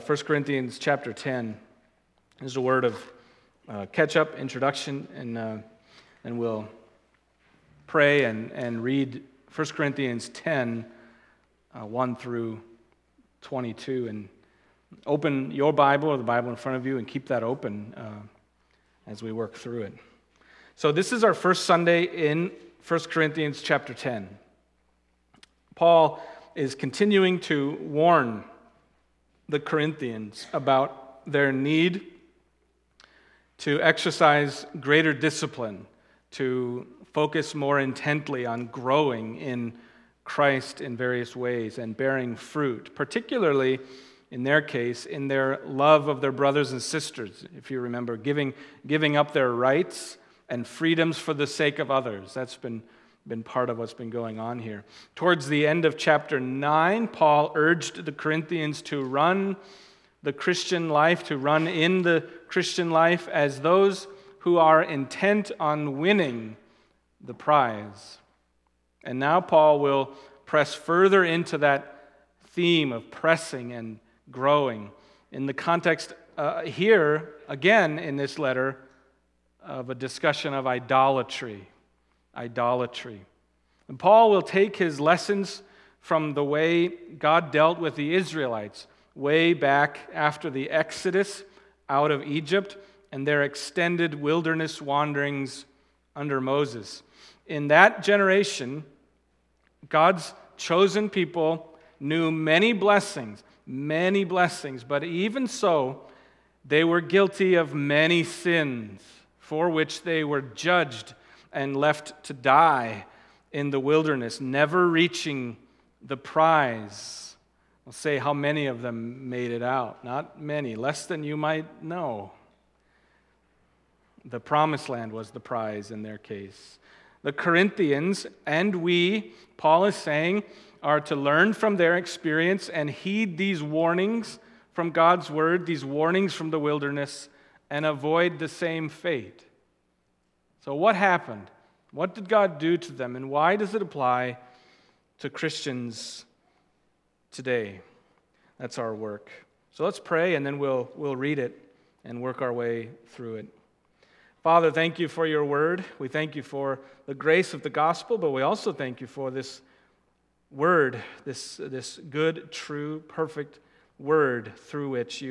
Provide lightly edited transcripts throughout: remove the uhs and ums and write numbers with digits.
1 Corinthians chapter 10 is a word of catch-up, introduction, and we'll pray and read 1 Corinthians 10, 1 through 22. And open your Bible or the Bible in front of you and keep that open as we work through it. So this is our first Sunday in 1 Corinthians chapter 10. Paul is continuing to warn the Corinthians about their need to exercise greater discipline, to focus more intently on growing in Christ in various ways and bearing fruit, particularly in their case, in their love of their brothers and sisters. If you remember, giving up their rights and freedoms for the sake of others. That's been part of what's been going on here. Towards the end of chapter 9, Paul urged the Corinthians to run the Christian life, to run in the Christian life as those who are intent on winning the prize. And now Paul will press further into that theme of pressing and growing in the context here, again in this letter, of a discussion of idolatry. And Paul will take his lessons from the way God dealt with the Israelites way back after the Exodus out of Egypt and their extended wilderness wanderings under Moses. In that generation, God's chosen people knew many blessings, but even so, they were guilty of many sins for which they were judged and left to die in the wilderness, never reaching the prize. I'll say how many of them made it out. Not many, less than you might know. The promised land was the prize in their case. The Corinthians and we, Paul is saying, are to learn from their experience and heed these warnings from God's word, these warnings from the wilderness, and avoid the same fate. So what happened? What did God do to them, and why does it apply to Christians today? That's our work. So let's pray, and then we'll read it and work our way through it. Father, thank you for your word. We thank you for the grace of the gospel, but we also thank you for this word, this good, true, perfect word through which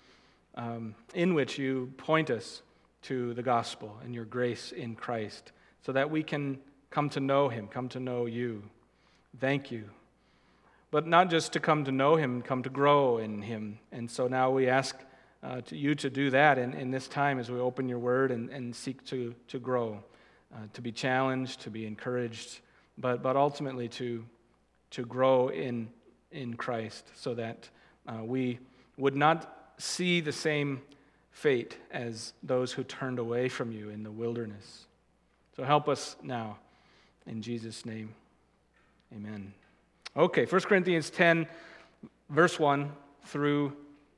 in which you point us to the gospel and your grace in Christ, so that we can come to know him, come to know you. Thank you. But not just to come to know him, come to grow in him. And so now we ask you to do that in this time as we open your word and seek to grow, to be challenged, to be encouraged, but ultimately to grow in Christ, so that we would not see the same fate as those who turned away from you in the wilderness. So help us now, in Jesus' name. Amen. Okay, 1 Corinthians 10, verse 1 through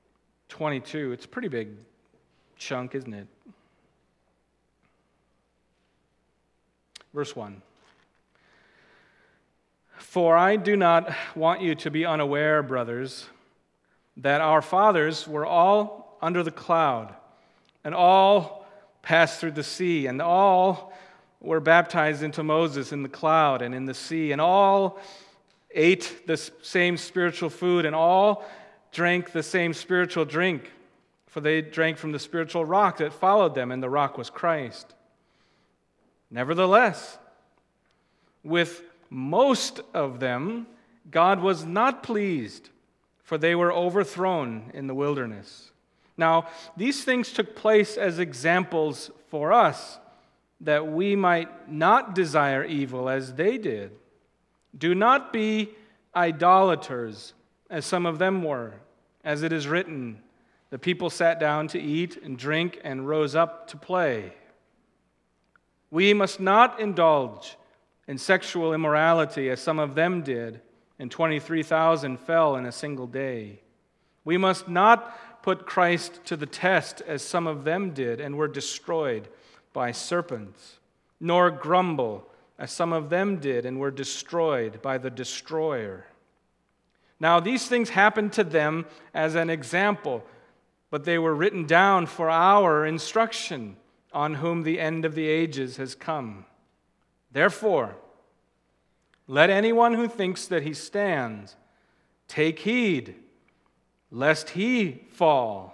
22. It's a pretty big chunk, isn't it? Verse 1. For I do not want you to be unaware, brothers, that our fathers were all under the cloud, and all passed through the sea, and all were baptized into Moses in the cloud and in the sea, and all ate the same spiritual food, and all drank the same spiritual drink, for they drank from the spiritual rock that followed them, and the rock was Christ. Nevertheless, with most of them, God was not pleased, for they were overthrown in the wilderness. Now, these things took place as examples for us, that we might not desire evil as they did. Do not be idolaters, as some of them were. As it is written, the people sat down to eat and drink and rose up to play. We must not indulge in sexual immorality, as some of them did, and 23,000 fell in a single day. We must not put Christ to the test, as some of them did, and were destroyed by serpents, nor grumble, as some of them did, and were destroyed by the destroyer. Now these things happened to them as an example, but they were written down for our instruction, on whom the end of the ages has come. Therefore, let anyone who thinks that he stands take heed, lest he fall.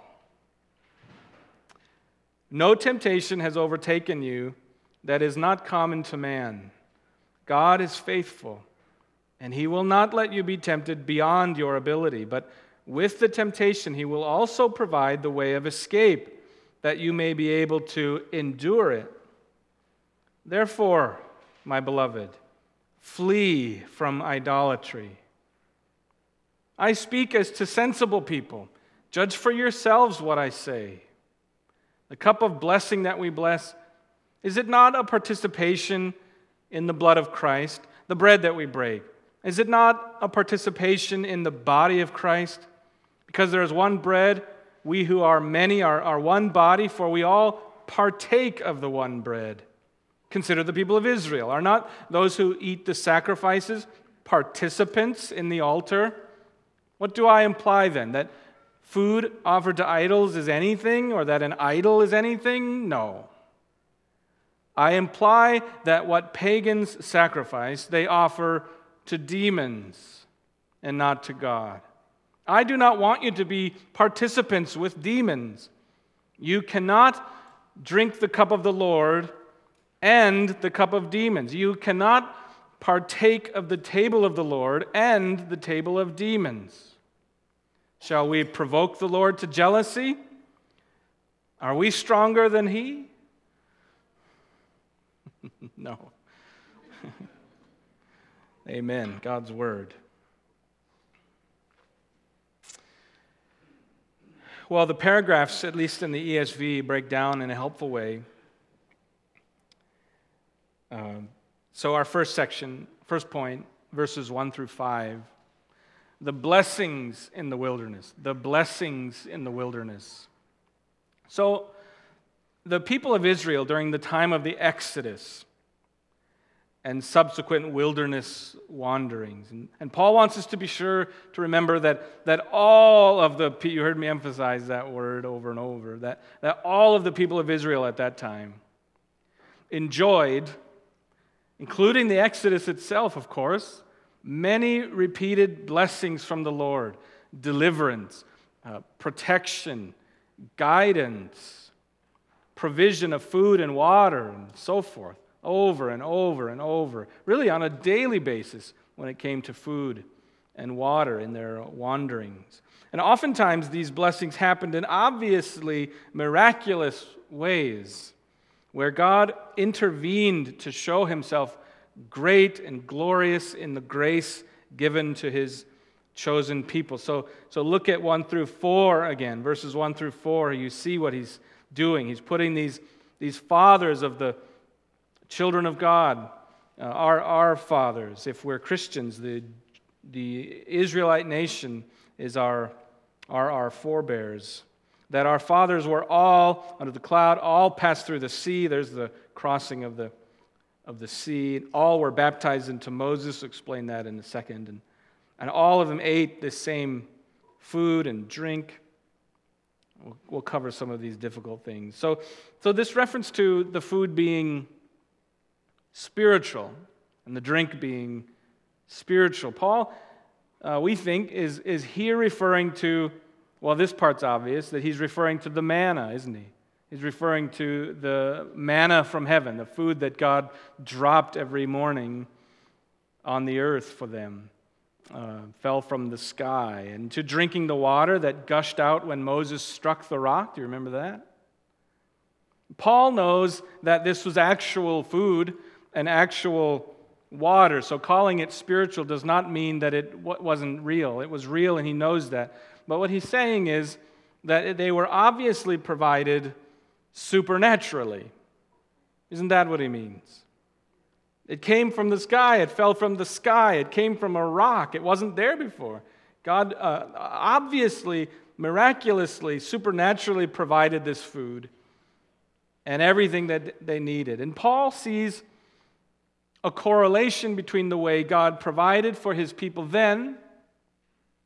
No temptation has overtaken you that is not common to man. God is faithful, and he will not let you be tempted beyond your ability, but with the temptation he will also provide the way of escape, that you may be able to endure it. Therefore, my beloved, flee from idolatry. I speak as to sensible people. Judge for yourselves what I say. The cup of blessing that we bless, is it not a participation in the blood of Christ? The bread that we break, is it not a participation in the body of Christ? Because there is one bread, we who are many are one body, for we all partake of the one bread. Consider the people of Israel. Are not those who eat the sacrifices participants in the altar? What do I imply then? That food offered to idols is anything, or that an idol is anything? No. I imply that what pagans sacrifice, they offer to demons and not to God. I do not want you to be participants with demons. You cannot drink the cup of the Lord and the cup of demons. You cannot partake of the table of the Lord and the table of demons. Shall we provoke the Lord to jealousy? Are we stronger than he? No. Amen. God's word. Well, the paragraphs, at least in the ESV, break down in a helpful way. So our first section, first point, verses 1 through 5, the blessings in the wilderness. The blessings in the wilderness. So the people of Israel during the time of the Exodus and subsequent wilderness wanderings. And Paul wants us to be sure to remember that all of the, you heard me emphasize that word over and over, that all of the people of Israel at that time enjoyed, including the Exodus itself, of course, many repeated blessings from the Lord, deliverance, protection, guidance, provision of food and water, and so forth. Over and over and over, really on a daily basis when it came to food and water in their wanderings. And oftentimes these blessings happened in obviously miraculous ways, where God intervened to show himself great and glorious in the grace given to his chosen people. So look at 1 through 4 again, verses 1 through 4. You see what he's doing. He's putting these fathers of the children of God, our fathers, if we're Christians, the Israelite nation is our forebears. That our fathers were all under the cloud, all passed through the sea. There's the crossing of the sea. All were baptized into Moses. We'll explain that in a second. And all of them ate the same food and drink. We'll cover some of these difficult things. So this reference to the food being spiritual and the drink being spiritual. Paul, we think, is here referring to, well, this part's obvious, that he's referring to the manna, isn't he? He's referring to the manna from heaven, the food that God dropped every morning on the earth for them, fell from the sky, and to drinking the water that gushed out when Moses struck the rock. Do you remember that? Paul knows that this was actual food and actual water, so calling it spiritual does not mean that it wasn't real. It was real, and he knows that. But what he's saying is that they were obviously provided supernaturally. Isn't that what he means? It came from the sky. It fell from the sky. It came from a rock. It wasn't there before. God obviously, miraculously, supernaturally provided this food and everything that they needed. And Paul sees a correlation between the way God provided for his people then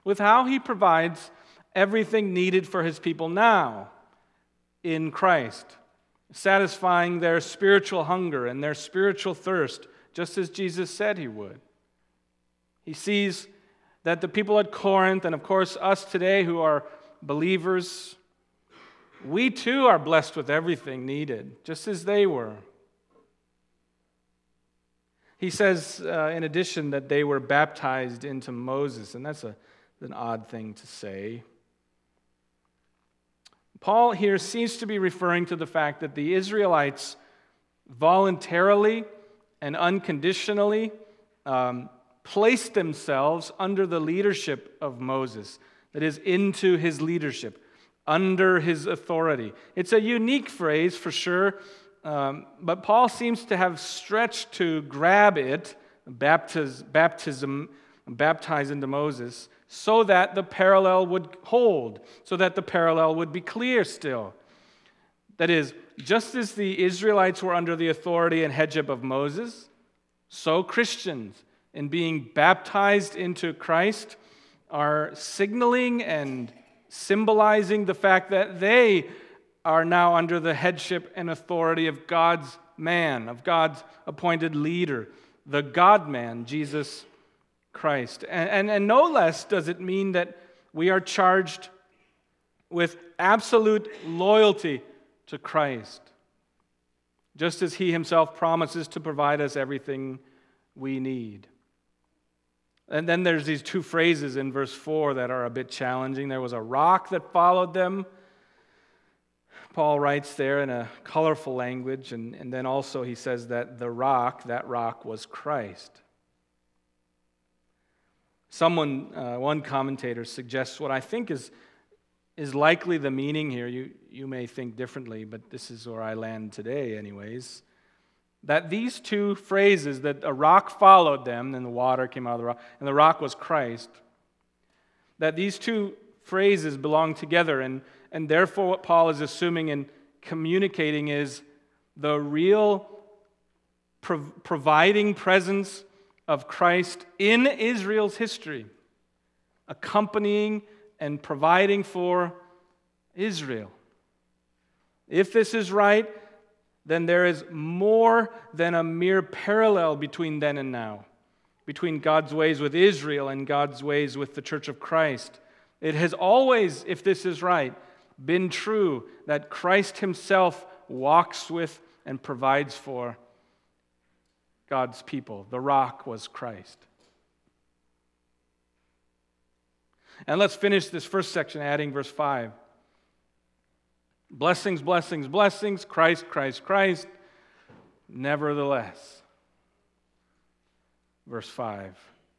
with how he provides everything needed for his people now in Christ, satisfying their spiritual hunger and their spiritual thirst, just as Jesus said he would. He sees that the people at Corinth, and of course us today who are believers, we too are blessed with everything needed, just as they were. He says, in addition, that they were baptized into Moses, and that's an odd thing to say. Paul here seems to be referring to the fact that the Israelites voluntarily and unconditionally placed themselves under the leadership of Moses, that is, into his leadership, under his authority. It's a unique phrase for sure, but Paul seems to have stretched to grab it, baptism, baptized into Moses, so that the parallel would hold, so that the parallel would be clear still. That is, just as the Israelites were under the authority and headship of Moses, so Christians, in being baptized into Christ, are signaling and symbolizing the fact that they are now under the headship and authority of God's man, of God's appointed leader, the God-man, Jesus Christ. And no less does it mean that we are charged with absolute loyalty to Christ, just as he himself promises to provide us everything we need. And then there's these two phrases in verse 4 that are a bit challenging. There was a rock that followed them. Paul writes there in a colorful language, and then also he says that that rock was Christ. One commentator suggests what I think is likely the meaning here. You may think differently, but this is where I land today anyways. That these two phrases, that a rock followed them, and the water came out of the rock, and the rock was Christ, that these two phrases belong together, and therefore what Paul is assuming and communicating is the real providing presence of Christ in Israel's history, accompanying and providing for Israel. If this is right, then there is more than a mere parallel between then and now, between God's ways with Israel and God's ways with the Church of Christ. It has always, if this is right, been true that Christ himself walks with and provides for God's people. The rock was Christ. And let's finish this first section adding verse 5. Blessings, blessings, blessings, Christ, Christ, Christ. Nevertheless. Verse 5.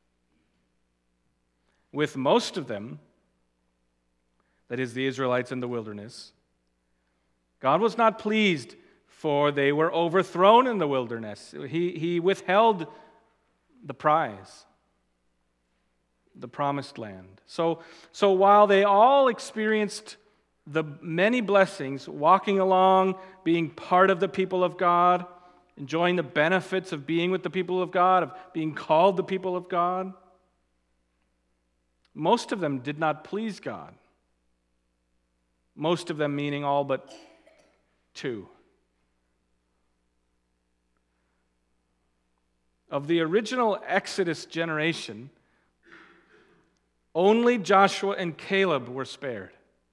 With most of them, that is the Israelites in the wilderness, God was not pleased, for they were overthrown in the wilderness. He withheld the prize, the promised land. So while they all experienced the many blessings, walking along, being part of the people of God, enjoying the benefits of being with the people of God, of being called the people of God, most of them did not please God. Most of them meaning all but two. Of the original Exodus generation, only Joshua and Caleb were spared.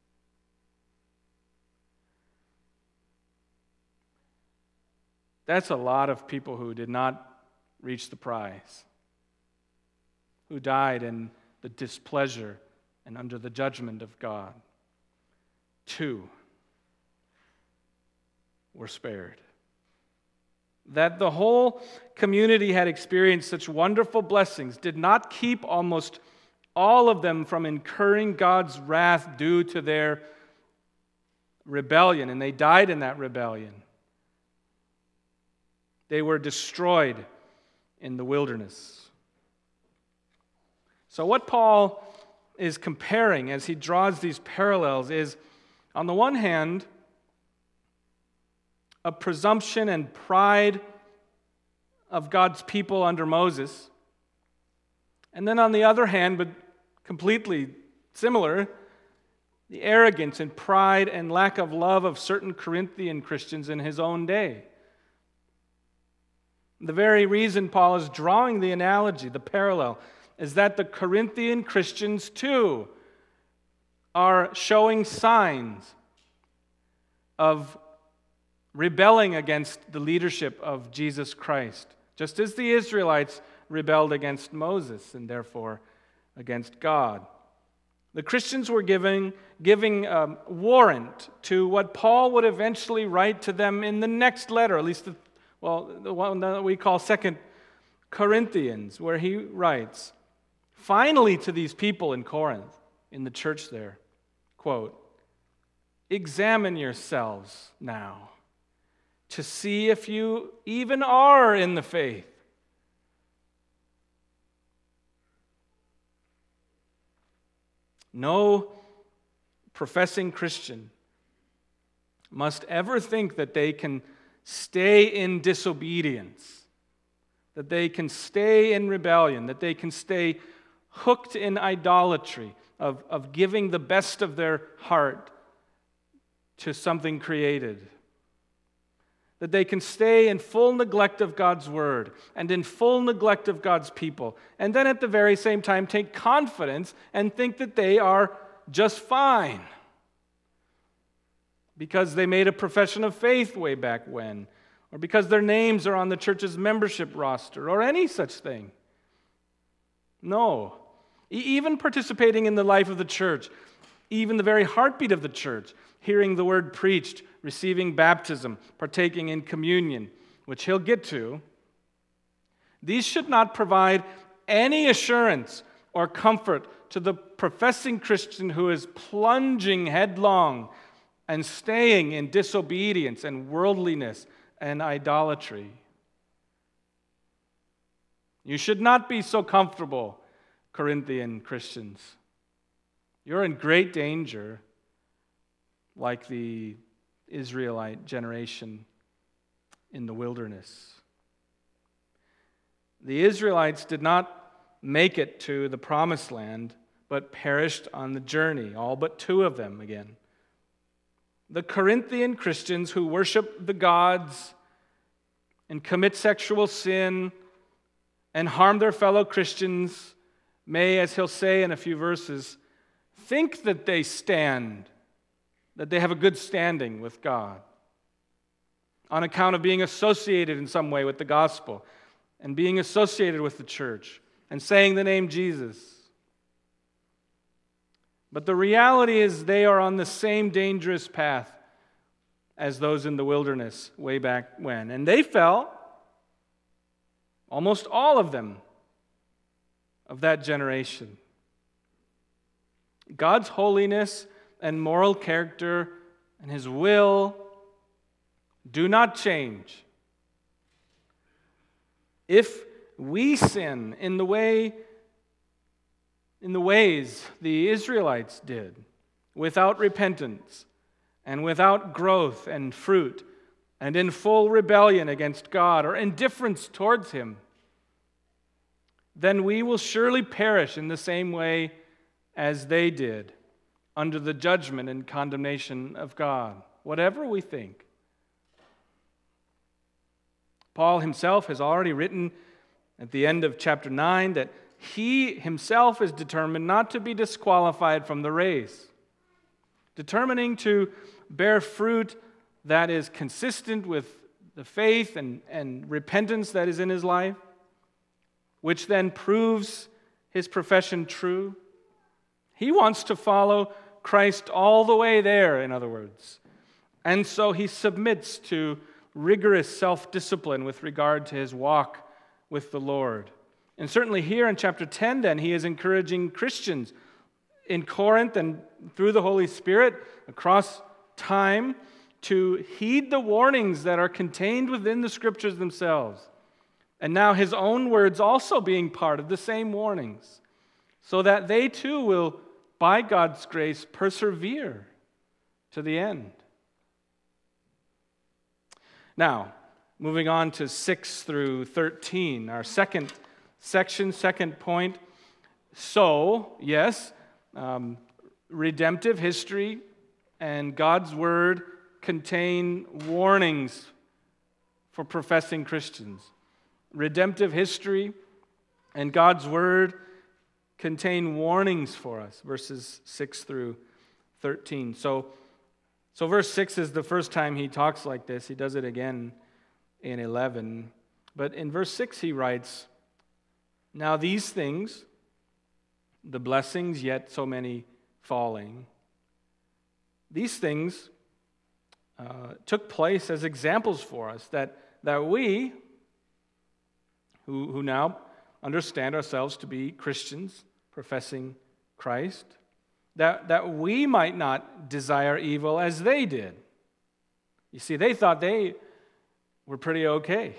That's a lot of people who did not reach the prize, who died in the displeasure and under the judgment of God. 2 were spared. That the whole community had experienced such wonderful blessings did not keep almost all of them from incurring God's wrath due to their rebellion, and they died in that rebellion. They were destroyed in the wilderness. So what Paul is comparing as he draws these parallels is, on the one hand, a presumption and pride of God's people under Moses, and then on the other hand, but completely similar, the arrogance and pride and lack of love of certain Corinthian Christians in his own day. The very reason Paul is drawing the analogy, the parallel, is that the Corinthian Christians too are showing signs of rebelling against the leadership of Jesus Christ, just as the Israelites rebelled against Moses and therefore against God. The Christians were giving warrant to what Paul would eventually write to them in the next letter, at least the one that we call 2 Corinthians, where he writes, finally to these people in Corinth, in the church there, quote, "Examine yourselves now to see if you even are in the faith. No professing Christian must ever think that they can stay in disobedience, that they can stay in rebellion, that they can stay hooked in idolatry of giving the best of their heart to something created, that they can stay in full neglect of God's word and in full neglect of God's people, and then at the very same time take confidence and think that they are just fine because they made a profession of faith way back when, or because their names are on the church's membership roster, or any such thing. No. Even participating in the life of the church, even the very heartbeat of the church, hearing the word preached, receiving baptism, partaking in communion, which he'll get to, these should not provide any assurance or comfort to the professing Christian who is plunging headlong and staying in disobedience and worldliness and idolatry. You should not be so comfortable, Corinthian Christians. You're in great danger, like the Israelite generation in the wilderness. The Israelites did not make it to the promised land, but perished on the journey, all but two of them again. The Corinthian Christians who worship the gods and commit sexual sin and harm their fellow Christians may, as he'll say in a few verses, think that they stand, that they have a good standing with God on account of being associated in some way with the gospel and being associated with the church and saying the name Jesus. But the reality is they are on the same dangerous path as those in the wilderness way back when. And they fell, almost all of them, of that generation. God's holiness and moral character and His will do not change. If we sin in the ways the Israelites did, without repentance and without growth and fruit, and in full rebellion against God or indifference towards Him, then we will surely perish in the same way as they did, under the judgment and condemnation of God, whatever we think. Paul himself has already written at the end of chapter 9 that he himself is determined not to be disqualified from the race, determining to bear fruit that is consistent with the faith and repentance that is in his life, which then proves his profession true. He wants to follow Christ all the way there, in other words. And so he submits to rigorous self-discipline with regard to his walk with the Lord. And certainly here in chapter 10, then, he is encouraging Christians in Corinth and through the Holy Spirit across time to heed the warnings that are contained within the Scriptures themselves. And now his own words also being part of the same warnings, so that they too will, by God's grace, persevere to the end. Now, moving on to 6 through 13, our second section, second point. So, yes, redemptive history and God's Word contain warnings for professing Christians. Redemptive history and God's Word contain warnings for us, verses 6 through 13. So verse 6 is the first time he talks like this. He does it again in 11. But in verse 6 he writes, "Now these things, the blessings, yet so many falling, these things took place as examples for us, that we, who now understand ourselves to be Christians, professing Christ, that we might not desire evil as they did." You see, they thought they were pretty okay.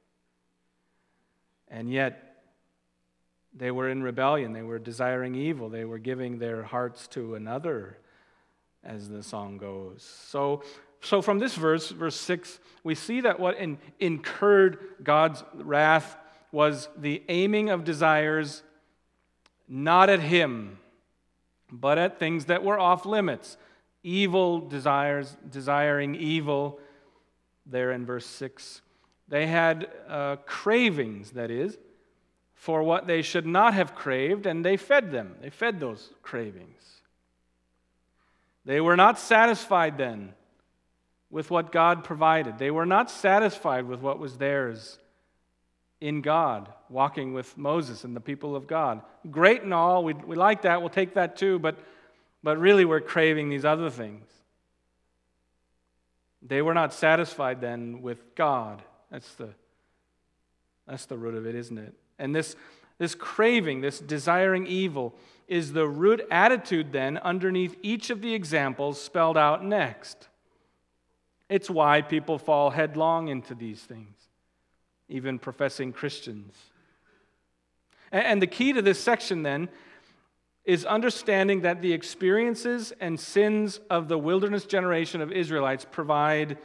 And yet, they were in rebellion. They were desiring evil. They were giving their hearts to another, as the song goes. So from this verse 6, we see that what incurred God's wrath was the aiming of desires not at Him, but at things that were off limits. Evil desires, desiring evil, there in verse 6. They had cravings, that is, for what they should not have craved, and they fed them. They fed those cravings. They were not satisfied then with what God provided. They were not satisfied with what was theirs in God, walking with Moses and the people of God. Great and all, we like that, we'll take that too, but really we're craving these other things. They were not satisfied then with God. That's the root of it, isn't it? And this craving, this desiring evil, is the root attitude then underneath each of the examples spelled out next. It's why people fall headlong into these things, even professing Christians. And the key to this section then is understanding that the experiences and sins of the wilderness generation of Israelites provides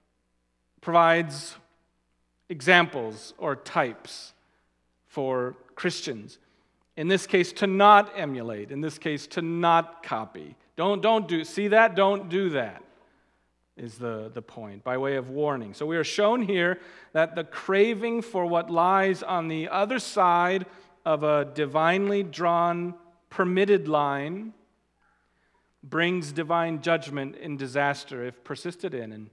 examples or types for Christians. In this case, to not emulate. In this case, to not copy. Don't do that, is the point, by way of warning. So we are shown here that the craving for what lies on the other side of a divinely drawn, permitted line brings divine judgment and disaster if persisted in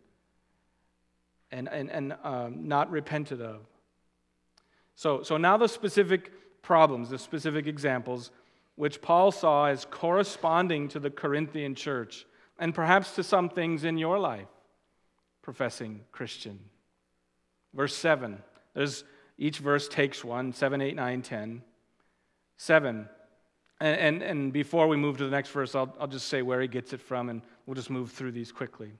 and not repented of. So now the specific problems, the specific examples, which Paul saw as corresponding to the Corinthian church, and perhaps to some things in your life, professing Christian. Verse 7. Each verse takes one, 7, 8, 9, 10. 7. And before we move to the next verse, I'll just say where he gets it from, and we'll just move through these quickly.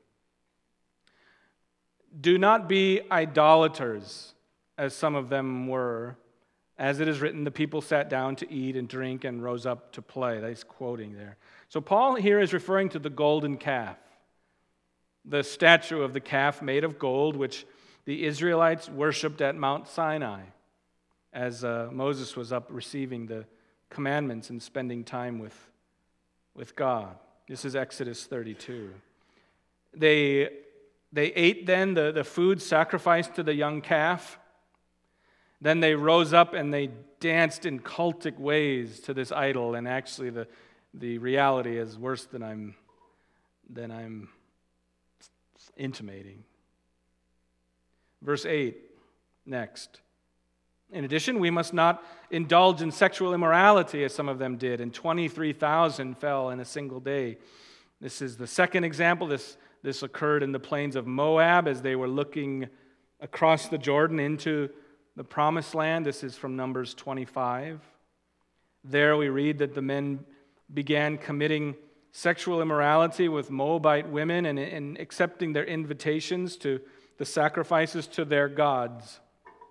Do not be idolaters, as some of them were. As it is written, the people sat down to eat and drink and rose up to play. That's quoting there. So Paul here is referring to the golden calf, the statue of the calf made of gold, which the Israelites worshipped at Mount Sinai as Moses was up receiving the commandments and spending time with God. This is Exodus 32. They ate then the food sacrificed to the young calf. Then they rose up and they danced in cultic ways to this idol, and actually the reality is worse than I'm intimating. Verse 8, next. In addition, we must not indulge in sexual immorality as some of them did, and 23,000 fell in a single day. This is the second example. This occurred in the plains of Moab as they were looking across the Jordan into the promised land. This is from Numbers 25. There we read that the men began committing sexual immorality with Moabite women and accepting their invitations to the sacrifices to their gods.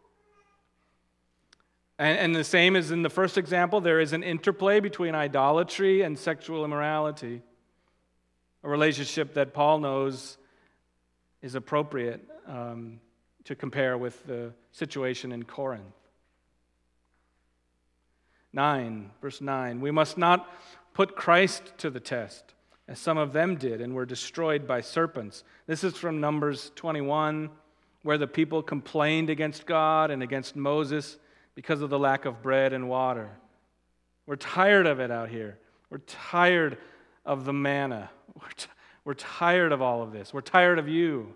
And the same as in the first example, there is an interplay between idolatry and sexual immorality, a relationship that Paul knows is appropriate to compare with the situation in Corinth. Verse 9, we must not put Christ to the test, as some of them did and were destroyed by serpents. This is from Numbers 21, where the people complained against God and against Moses because of the lack of bread and water. We're tired of it out here. We're tired of the manna. We're tired of all of this. We're tired of you.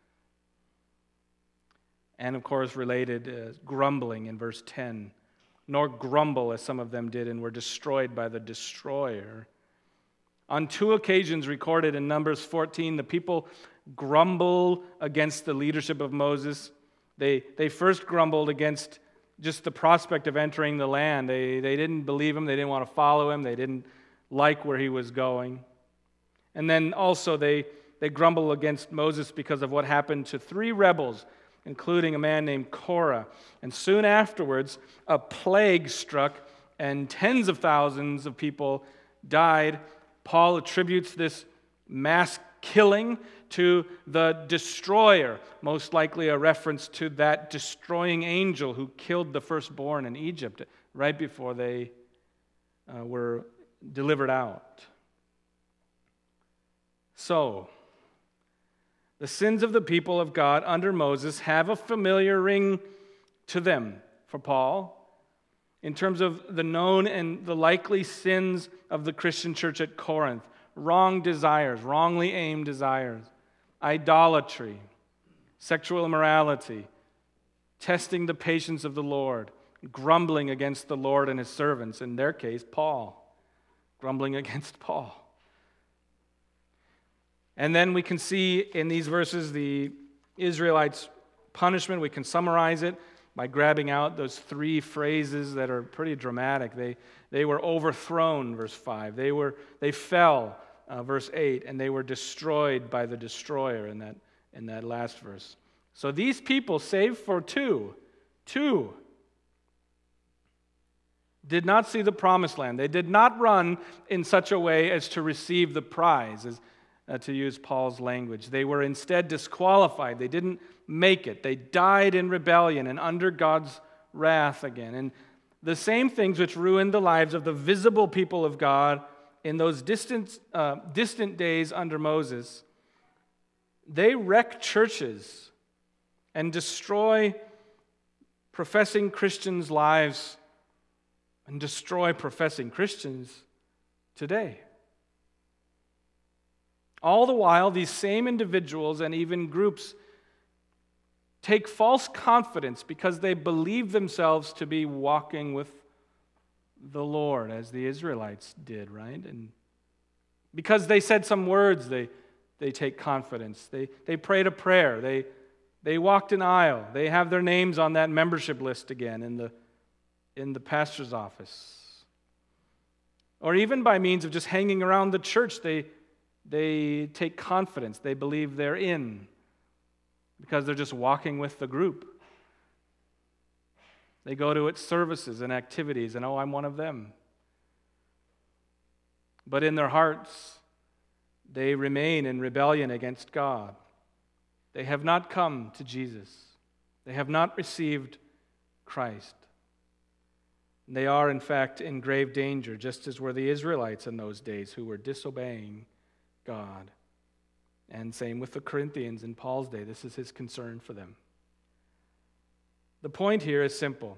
And of course, related, grumbling in verse 10. Nor grumble as some of them did and were destroyed by the destroyer. On 2 occasions recorded in Numbers 14, the people grumbled against the leadership of Moses. They first grumbled against just the prospect of entering the land. They didn't believe him. They didn't want to follow him. They didn't like where he was going. And then also they grumbled against Moses because of what happened to 3 rebels, including a man named Korah. And soon afterwards, a plague struck, and tens of thousands of people died. Paul attributes this mass killing to the destroyer, most likely a reference to that destroying angel who killed the firstborn in Egypt right before they were delivered out. So, the sins of the people of God under Moses have a familiar ring to them for Paul in terms of the known and the likely sins of the Christian church at Corinth. Wrong desires, wrongly aimed desires, idolatry, sexual immorality, testing the patience of the Lord, grumbling against the Lord and his servants, in their case, Paul, grumbling against Paul. And then we can see in these verses the Israelites' punishment. We can summarize it by grabbing out those 3 phrases that are pretty dramatic. They were overthrown, verse 5. They fell, verse 8, and they were destroyed by the destroyer in that last verse. So these people, save for two, did not see the promised land. They did not run in such a way as to receive the prize, to use Paul's language. They were instead disqualified. They didn't make it. They died in rebellion and under God's wrath again. And the same things which ruined the lives of the visible people of God in those distant days under Moses, they wreck churches and destroy professing Christians' lives and destroy professing Christians today. All the while, these same individuals and even groups take false confidence because they believe themselves to be walking with the Lord, as the Israelites did, right? And because they said some words, they take confidence. They prayed a prayer. They walked an aisle. They have their names on that membership list again in the pastor's office. Or even by means of just hanging around the church, they take confidence. They believe they're in because they're just walking with the group. They go to its services and activities and, I'm one of them. But in their hearts, they remain in rebellion against God. They have not come to Jesus. They have not received Christ. They are, in fact, in grave danger, just as were the Israelites in those days who were disobeying God. And same with the Corinthians in Paul's day. This is his concern for them. The point here is simple.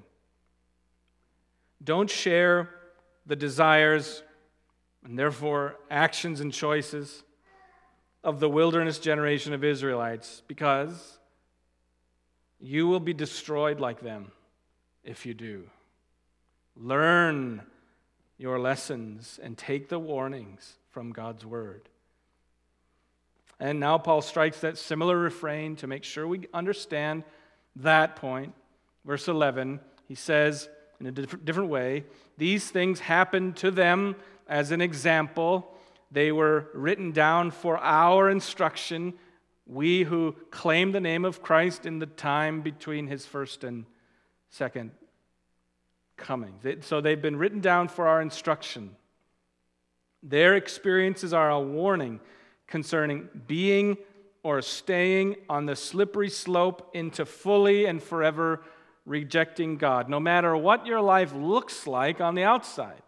Don't share the desires and therefore actions and choices of the wilderness generation of Israelites, because you will be destroyed like them if you do. Learn your lessons and take the warnings from God's word. And now Paul strikes that similar refrain to make sure we understand that point. Verse 11, he says in a different way, these things happened to them as an example. They were written down for our instruction, we who claim the name of Christ in the time between his first and second coming. So they've been written down for our instruction. Their experiences are a warning concerning being or staying on the slippery slope into fully and forever rejecting God, no matter what your life looks like on the outside.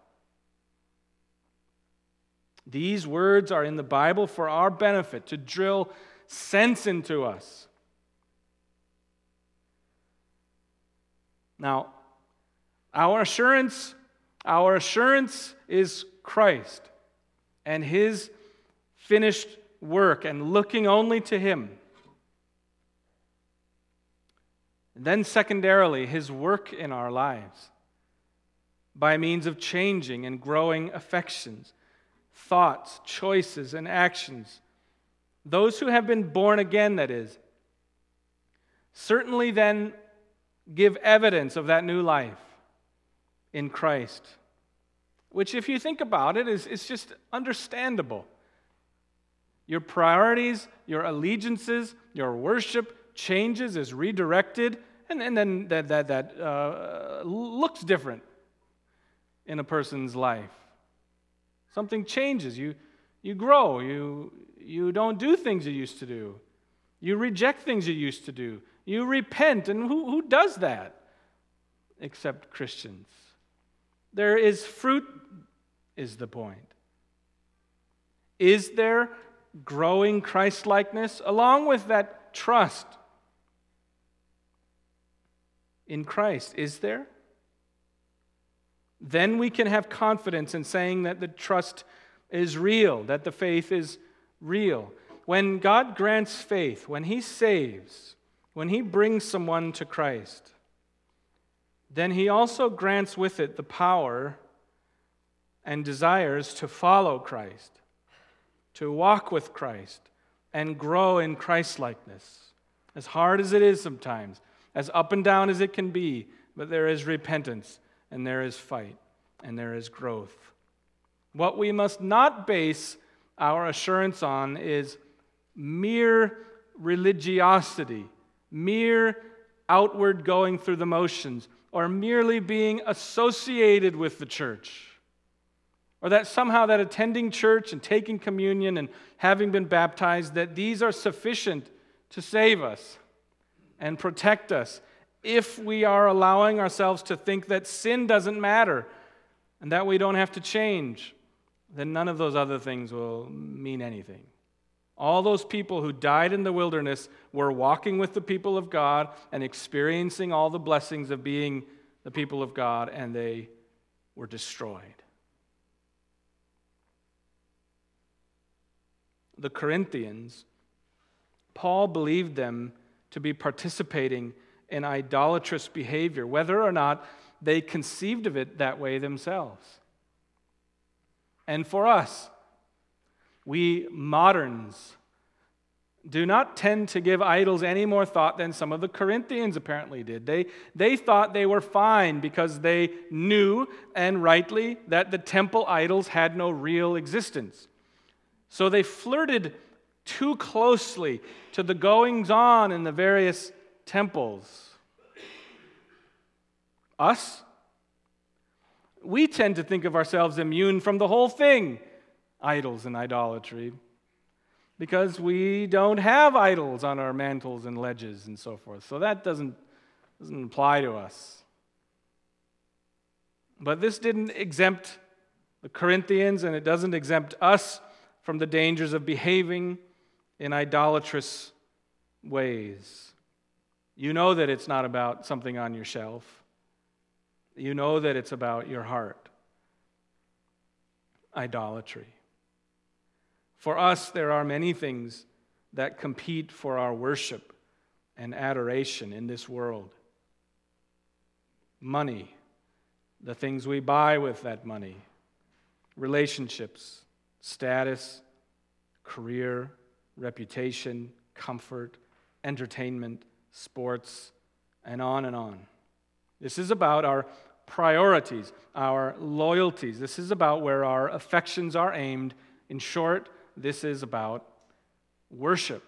These words are in the Bible for our benefit, to drill sense into us. Now, our assurance is Christ and His finished work, and looking only to Him. And then secondarily, His work in our lives by means of changing and growing affections, thoughts, choices, and actions. Those who have been born again, that is, certainly then give evidence of that new life in Christ, which, if you think about it, is just understandable. Your priorities, your allegiances, your worship changes, is redirected, and then that looks different in a person's life. Something changes. You grow. You don't do things you used to do. You reject things you used to do. You repent. And who does that except Christians? There is fruit, is the point. Is there growing Christ-likeness along with that trust in Christ? Is there? Then we can have confidence in saying that the trust is real, that the faith is real. When God grants faith, when He saves, when He brings someone to Christ, then He also grants with it the power and desires to follow Christ, to walk with Christ, and grow in Christ-likeness. As hard as it is sometimes, as up and down as it can be, but there is repentance, and there is fight, and there is growth. What we must not base our assurance on is mere religiosity, mere outward going through the motions, or merely being associated with the church. Or that somehow that attending church and taking communion and having been baptized, that these are sufficient to save us and protect us if we are allowing ourselves to think that sin doesn't matter and that we don't have to change. Then none of those other things will mean anything. All those people who died in the wilderness were walking with the people of God and experiencing all the blessings of being the people of God, and they were destroyed. The Corinthians, Paul believed them to be participating in idolatrous behavior, whether or not they conceived of it that way themselves. And for us, we moderns do not tend to give idols any more thought than some of the Corinthians apparently did. They thought they were fine because they knew, and rightly, that the temple idols had no real existence. So they flirted too closely to the goings-on in the various temples. Us? We tend to think of ourselves immune from the whole thing, idols and idolatry, because we don't have idols on our mantles and ledges and so forth. So that doesn't apply to us. But this didn't exempt the Corinthians, and it doesn't exempt us from the dangers of behaving in idolatrous ways. You know that it's not about something on your shelf. You know that it's about your heart. Idolatry. For us, there are many things that compete for our worship and adoration in this world. Money, the things we buy with that money, relationships, status, career, reputation, comfort, entertainment, sports, and on and on. This is about our priorities, our loyalties. This is about where our affections are aimed. In short, this is about worship.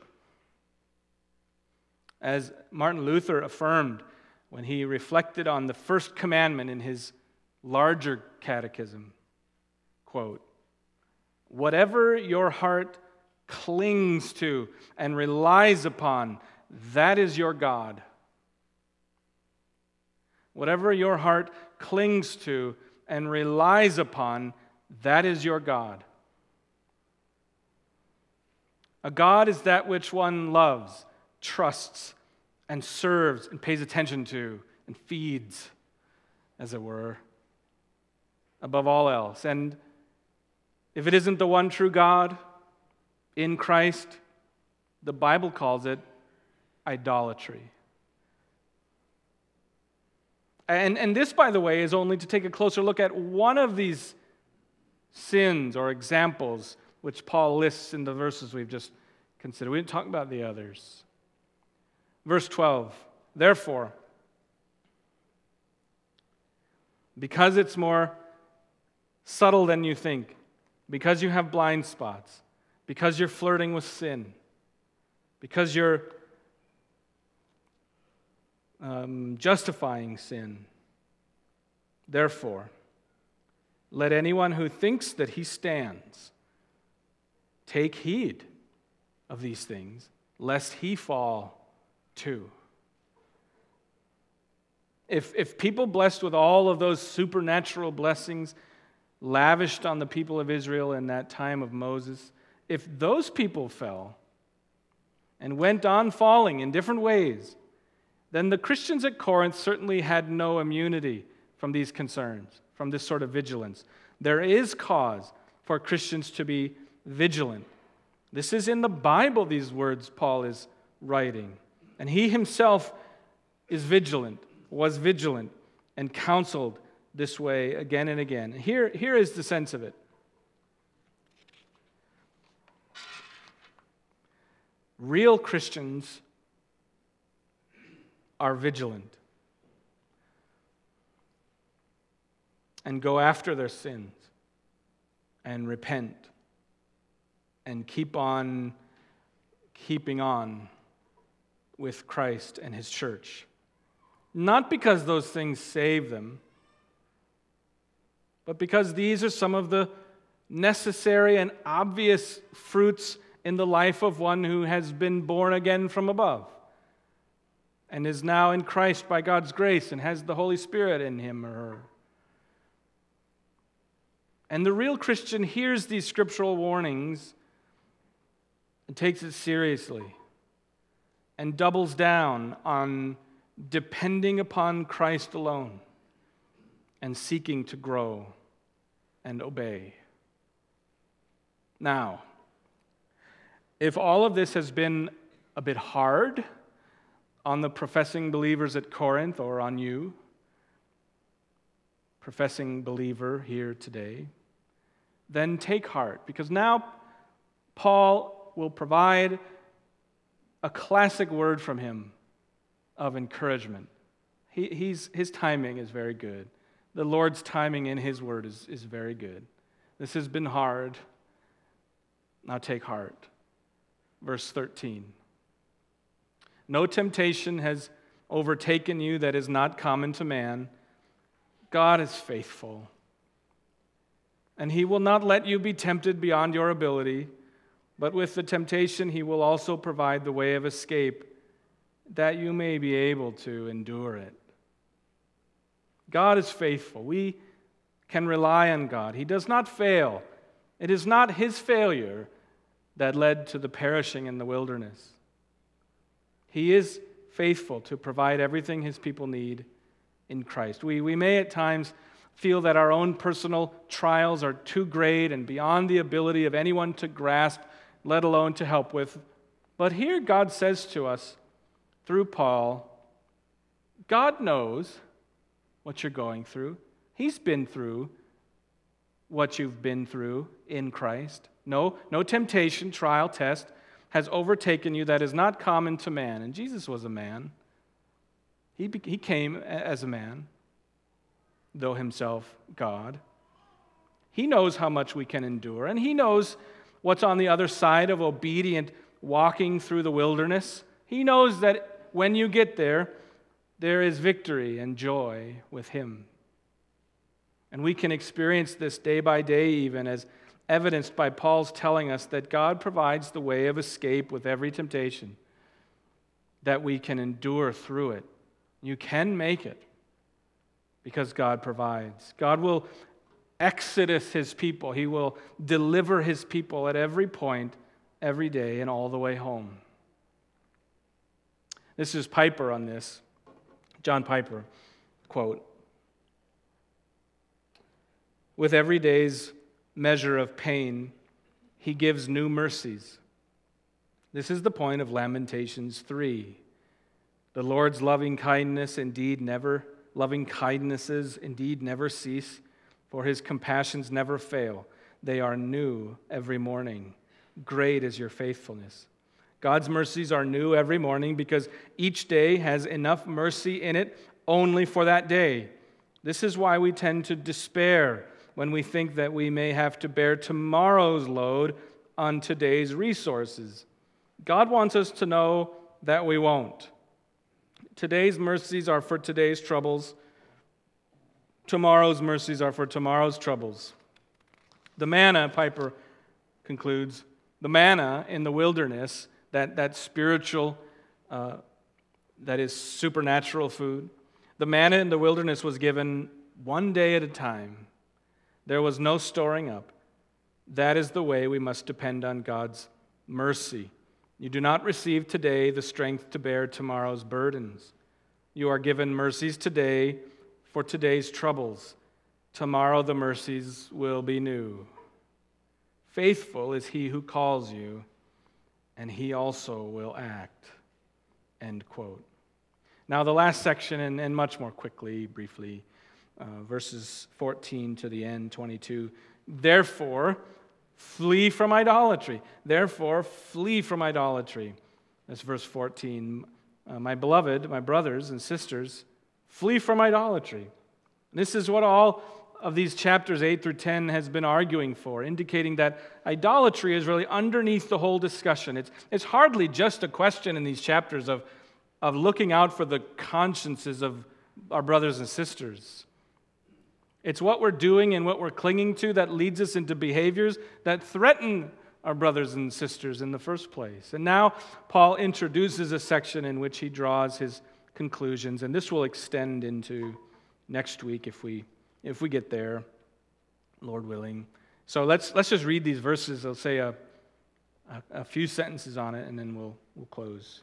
As Martin Luther affirmed when he reflected on the first commandment in his larger catechism, quote, "Whatever your heart clings to and relies upon, that is your God." whatever your heart clings to and relies upon, that is your God. A God is that which one loves, trusts, and serves, and pays attention to, and feeds, as it were, above all else. And if it isn't the one true God in Christ, the Bible calls it idolatry. And this, by the way, is only to take a closer look at one of these sins or examples which Paul lists in the verses we've just considered. We didn't talk about the others. Verse 12, therefore, because it's more subtle than you think, because you have blind spots, because you're flirting with sin, because you're justifying sin, therefore, let anyone who thinks that he stands take heed of these things, lest he fall too. If people blessed with all of those supernatural blessings lavished on the people of Israel in that time of Moses, if those people fell and went on falling in different ways, then the Christians at Corinth certainly had no immunity from these concerns, from this sort of vigilance. There is cause for Christians to be vigilant. This is in the Bible, these words Paul is writing. And he himself is vigilant, was vigilant, and counseled this way again and again. Here is the sense of it. Real Christians are vigilant and go after their sins and repent and keep on keeping on with Christ and his church. Not because those things save them, but because these are some of the necessary and obvious fruits in the life of one who has been born again from above and is now in Christ by God's grace and has the Holy Spirit in him or her. And the real Christian hears these scriptural warnings and takes it seriously and doubles down on depending upon Christ alone and seeking to grow and obey. Now, if all of this has been a bit hard on the professing believers at Corinth or on you, professing believer here today, then take heart, because now Paul will provide a classic word from him of encouragement. His timing is very good. The Lord's timing in his word is very good. This has been hard. Now take heart. Verse 13. No temptation has overtaken you that is not common to man. God is faithful, and he will not let you be tempted beyond your ability, but with the temptation he will also provide the way of escape, that you may be able to endure it. God is faithful. We can rely on God. He does not fail. It is not his failure that led to the perishing in the wilderness. He is faithful to provide everything his people need in Christ. We may at times feel that our own personal trials are too great and beyond the ability of anyone to grasp, let alone to help with. But here God says to us, through Paul, God knows what you're going through. He's been through what you've been through in Christ. No temptation, trial, test has overtaken you that is not common to man. And Jesus was a man. He came as a man, though himself God. He knows how much we can endure, and he knows what's on the other side of obedient walking through the wilderness. He knows that when you get there, there is victory and joy with him. And we can experience this day by day, even as evidenced by Paul's telling us that God provides the way of escape with every temptation, that we can endure through it. You can make it. because God provides. God will exodus his people. He will deliver his people at every point, every day, and all the way home. This is Piper on this. John Piper, quote, "With every day's measure of pain, he gives new mercies. This is the point of Lamentations 3. The Lord's loving kindnesses indeed never cease, for his compassions never fail. They are new every morning. Great is your faithfulness." God's mercies are new every morning because each day has enough mercy in it only for that day. This is why we tend to despair when we think that we may have to bear tomorrow's load on today's resources. God wants us to know that we won't. Today's mercies are for today's troubles. Tomorrow's mercies are for tomorrow's troubles. The manna, Piper concludes, the manna in the wilderness, that spiritual, that is supernatural food, the manna in the wilderness was given one day at a time. There was no storing up. That is the way we must depend on God's mercy. You do not receive today the strength to bear tomorrow's burdens. You are given mercies today for today's troubles. Tomorrow the mercies will be new. Faithful is he who calls you, and he also will act. End quote. Now the last section, and much more quickly, briefly, verses 14 to the end, 22. Therefore, flee from idolatry. Therefore, flee from idolatry. That's verse 14. My beloved, my brothers and sisters, flee from idolatry. This is what all of these chapters 8 through 10 has been arguing for, indicating that idolatry is really underneath the whole discussion. It's hardly just a question in these chapters of looking out for the consciences of our brothers and sisters. It's what we're doing and what we're clinging to that leads us into behaviors that threaten our brothers and sisters in the first place. And now Paul introduces a section in which he draws his conclusions, and this will extend into next week if we get there, Lord willing. So let's just read these verses. I'll say a few sentences on it, and then we'll close.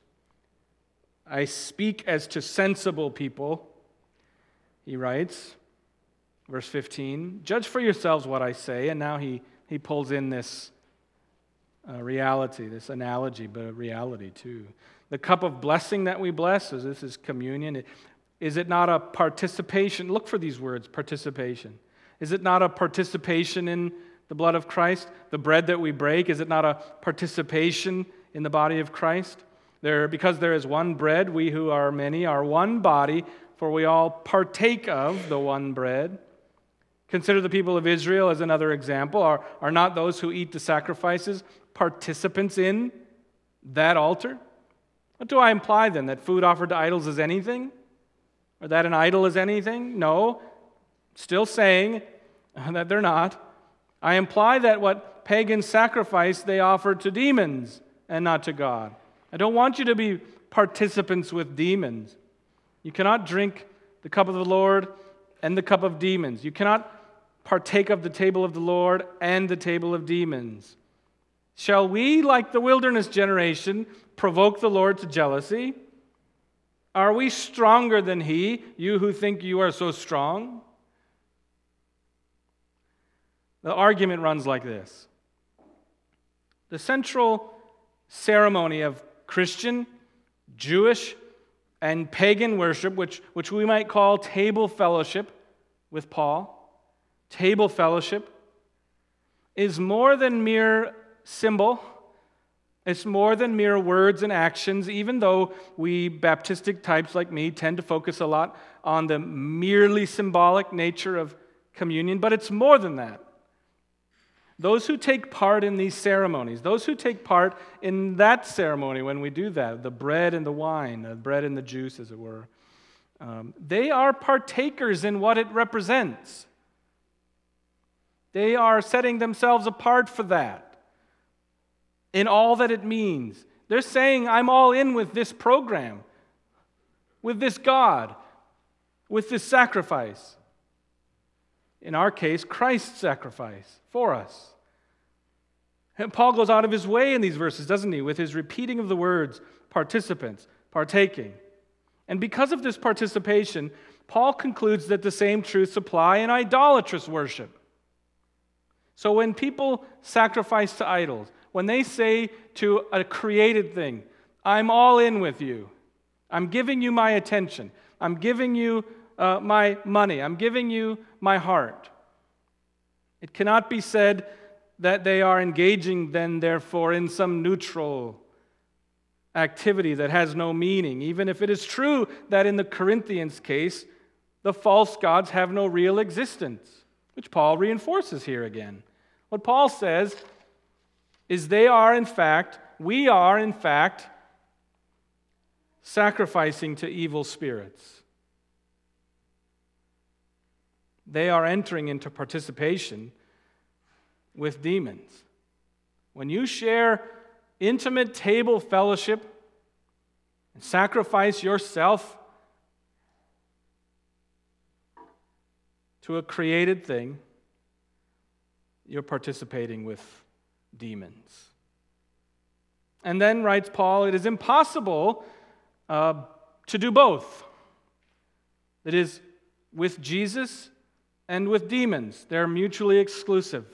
I speak as to sensible people, he writes. Verse 15, judge for yourselves what I say. And now he pulls in this reality, this analogy, but a reality too. The cup of blessing that we bless, so this is communion. Is it not a participation? Look for these words, participation. Is it not a participation in the blood of Christ? The bread that we break, is it not a participation in the body of Christ? Because there is one bread, we who are many are one body, for we all partake of the one bread. Consider the people of Israel as another example. Are not those who eat the sacrifices participants in that altar? What do I imply then? That food offered to idols is anything? Or that an idol is anything? No. Still saying that they're not. I imply that what pagans sacrifice, they offer to demons and not to God. I don't want you to be participants with demons. You cannot drink the cup of the Lord and the cup of demons. You cannot partake of the table of the Lord and the table of demons. Shall we, like the wilderness generation, provoke the Lord to jealousy? Are we stronger than He, you who think you are so strong? The argument runs like this. The central ceremony of Christian, Jewish, and pagan worship, which we might call table fellowship with Paul, table fellowship, is more than mere symbol. It's more than mere words and actions, even though we Baptistic types like me tend to focus a lot on the merely symbolic nature of communion, but it's more than that. Those who take part in these ceremonies, those who take part in that ceremony when we do that, the bread and the wine, the bread and the juice, as it were, they are partakers in what it represents. They are setting themselves apart for that, in all that it means. They're saying, I'm all in with this program, with this God, with this sacrifice. In our case, Christ's sacrifice for us. And Paul goes out of his way in these verses, doesn't he, with his repeating of the words, participants, partaking. And because of this participation, Paul concludes that the same truths apply in idolatrous worship. So when people sacrifice to idols, when they say to a created thing, I'm all in with you, I'm giving you my attention, I'm giving you my money, I'm giving you my heart, it cannot be said that they are engaging then, therefore, in some neutral activity that has no meaning, even if it is true that in the Corinthians case, the false gods have no real existence, which Paul reinforces here again. What Paul says is we are in fact, sacrificing to evil spirits. They are entering into participation with demons. When you share intimate table fellowship and sacrifice yourself to a created thing, you're participating with demons. And then, writes Paul, it is impossible to do both. That is, with Jesus and with demons. They're mutually exclusive.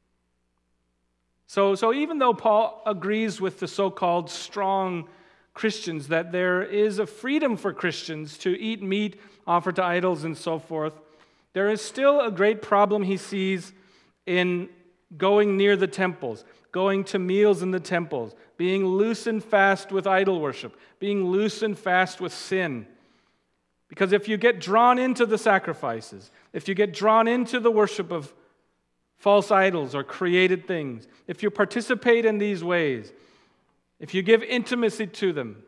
So even though Paul agrees with the so-called strong Christians that there is a freedom for Christians to eat meat offered to idols and so forth, there is still a great problem he sees in going near the temples, going to meals in the temples, being loose and fast with idol worship, being loose and fast with sin. Because if you get drawn into the sacrifices, if you get drawn into the worship of false idols or created things, if you participate in these ways, if you give intimacy to them,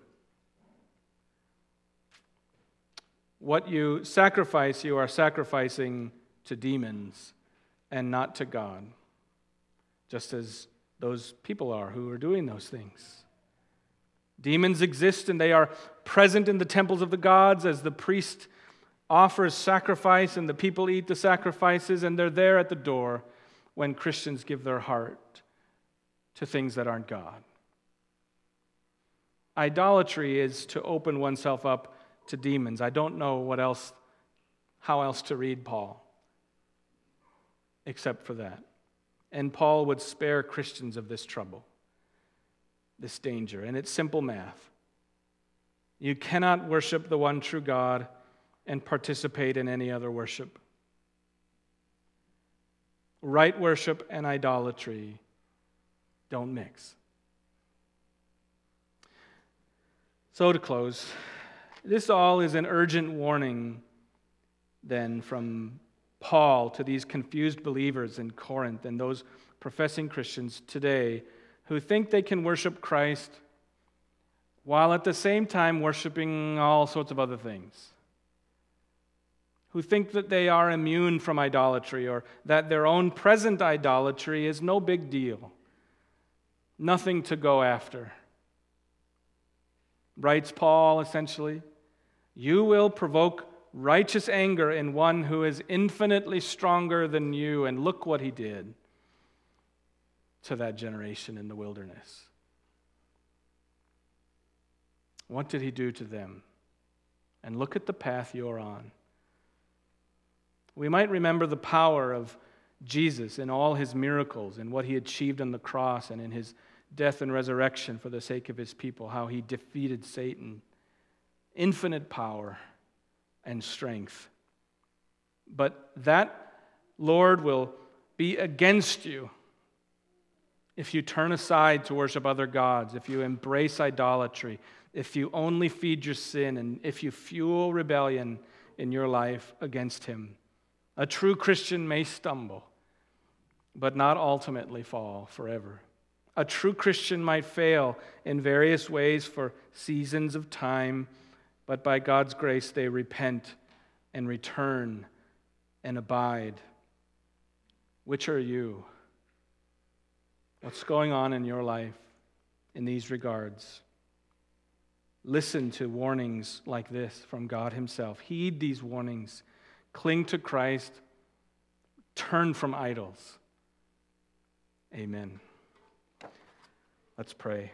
what you sacrifice, you are sacrificing to demons and not to God, just as those people are who are doing those things. Demons exist and they are present in the temples of the gods as the priest offers sacrifice and the people eat the sacrifices, and they're there at the door when Christians give their heart to things that aren't God. Idolatry is to open oneself up to demons. I don't know how else to read Paul except for that. And Paul would spare Christians of this trouble, this danger. And it's simple math. You cannot worship the one true God and participate in any other worship. Right worship and idolatry don't mix. So to close, this all is an urgent warning then from Paul to these confused believers in Corinth and those professing Christians today who think they can worship Christ while at the same time worshiping all sorts of other things, who think that they are immune from idolatry or that their own present idolatry is no big deal, nothing to go after. Writes Paul, essentially, you will provoke righteous anger in one who is infinitely stronger than you, and look what he did to that generation in the wilderness. What did he do to them? And look at the path you're on. We might remember the power of Jesus in all his miracles and what he achieved on the cross and in his death and resurrection for the sake of his people, how he defeated Satan. Infinite power and strength. But that Lord will be against you if you turn aside to worship other gods, if you embrace idolatry, if you only feed your sin, and if you fuel rebellion in your life against him. A true Christian may stumble, but not ultimately fall forever. A true Christian might fail in various ways for seasons of time, but by God's grace they repent and return and abide. Which are you? What's going on in your life in these regards? listen to warnings like this from God himself. Heed these warnings. Cling to Christ. Turn from idols. Amen. Let's pray.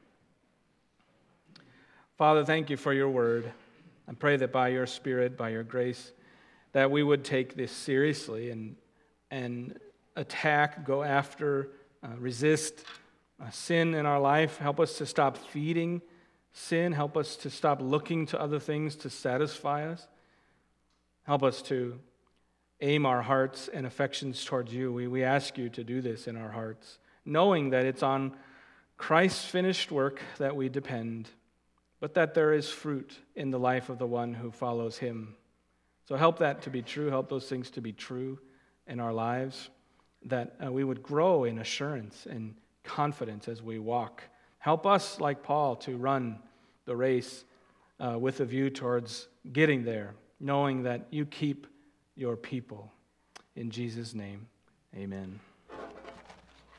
Father, thank you for your word. I pray that by your Spirit, by your grace, that we would take this seriously and attack, go after, resist sin in our life. Help us to stop feeding sin. Help us to stop looking to other things to satisfy us. Help us to aim our hearts and affections towards you. We ask you to do this in our hearts, knowing that it's on Christ's finished work that we depend, but that there is fruit in the life of the one who follows him. So help that to be true. Help those things to be true in our lives, that we would grow in assurance and confidence as we walk. Help us, like Paul, to run the race with a view towards getting there, knowing that you keep your people. In Jesus' name, amen.